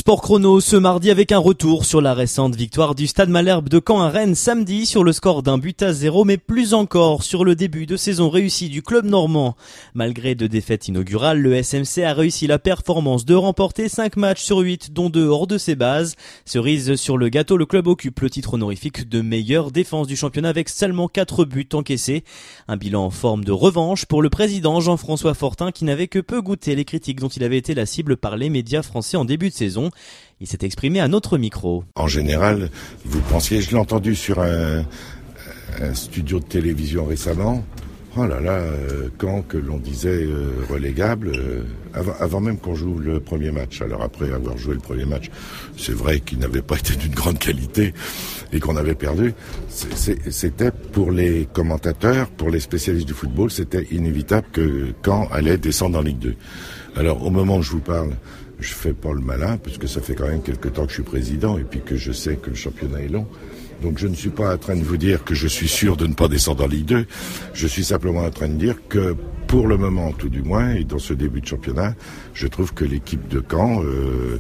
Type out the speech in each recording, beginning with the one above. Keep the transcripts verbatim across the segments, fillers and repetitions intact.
Sport chrono ce mardi avec un retour sur la récente victoire du Stade Malherbe de Caen à Rennes samedi sur le score d'un but à zéro, mais plus encore sur le début de saison réussi du club normand. Malgré deux défaites inaugurales, le S M C a réussi la performance de remporter cinq matchs sur huit, dont deux hors de ses bases. Cerise sur le gâteau, le club occupe le titre honorifique de meilleure défense du championnat avec seulement quatre buts encaissés. Un bilan en forme de revanche pour le président Jean-François Fortin qui n'avait que peu goûté les critiques dont il avait été la cible par les médias français en début de saison. Il s'est exprimé à notre micro. En général, vous pensiez, je l'ai entendu sur un, un studio de télévision récemment, oh là là, euh, quand que l'on disait euh, relégable, euh, avant, avant même qu'on joue le premier match. Alors après avoir joué le premier match, c'est vrai qu'il n'avait pas été d'une grande qualité et qu'on avait perdu. C'est, c'est, c'était pour les commentateurs, pour les spécialistes du football, c'était inévitable que Caen allait descendre en Ligue deux. Alors au moment où je vous parle, je fais pas le malin, parce que ça fait quand même quelque temps que je suis président et puis que je sais que le championnat est long. Donc je ne suis pas en train de vous dire que je suis sûr de ne pas descendre en Ligue deux. Je suis simplement en train de dire que pour le moment, tout du moins, et dans ce début de championnat, je trouve que l'équipe de Caen, euh,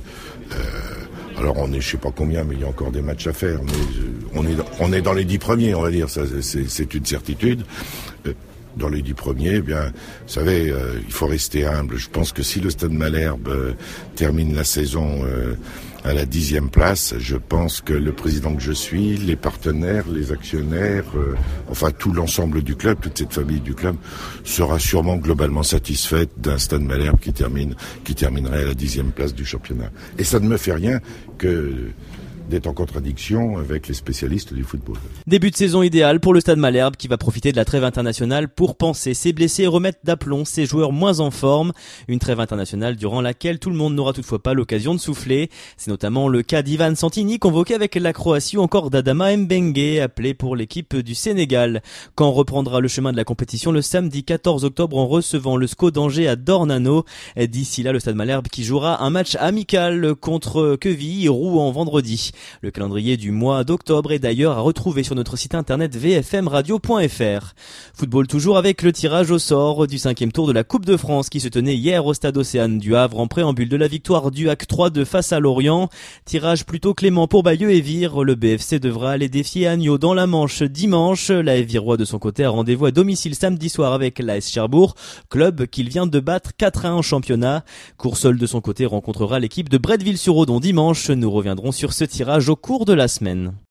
euh, alors on est je sais pas combien, mais il y a encore des matchs à faire, mais euh, on est dans, on est dans les dix premiers, on va dire, ça c'est, c'est une certitude. Euh, Dans les dix premiers, eh bien, vous savez, euh, il faut rester humble. Je pense que si le Stade Malherbe euh, termine la saison euh, à la dixième place, je pense que le président que je suis, les partenaires, les actionnaires, euh, enfin tout l'ensemble du club, toute cette famille du club, sera sûrement globalement satisfaite d'un Stade Malherbe qui termine, qui terminerait à la dixième place du championnat. Et ça ne me fait rien que d'être en contradiction avec les spécialistes du football. Début de saison idéal pour le Stade Malherbe qui va profiter de la trêve internationale pour panser ses blessés et remettre d'aplomb ses joueurs moins en forme. Une trêve internationale durant laquelle tout le monde n'aura toutefois pas l'occasion de souffler. C'est notamment le cas d'Ivan Santini convoqué avec la Croatie ou encore d'Adama Mbengue appelé pour l'équipe du Sénégal. Caen reprendra le chemin de la compétition le samedi quatorze octobre en recevant le S C O d'Angers à Dornano. D'ici là, le Stade Malherbe qui jouera un match amical contre Quevilly et Rouen vendredi. Le calendrier du mois d'octobre est d'ailleurs à retrouver sur notre site internet v f m radio point f r. Football toujours avec le tirage au sort du cinquième tour de la Coupe de France qui se tenait hier au stade Océane du Havre en préambule de la victoire du H A C trois deux face à Lorient. Tirage plutôt clément pour Bayeux et Vire. Le B F C devra aller défier Agneau dans la Manche dimanche. La F Virois de son côté a rendez-vous à domicile samedi soir avec l'A S Cherbourg, club qu'il vient de battre quatre à un en championnat. Coursol de son côté rencontrera l'équipe de Bretteville-sur-Odon dimanche. Nous reviendrons sur ce tirage au cours de la semaine.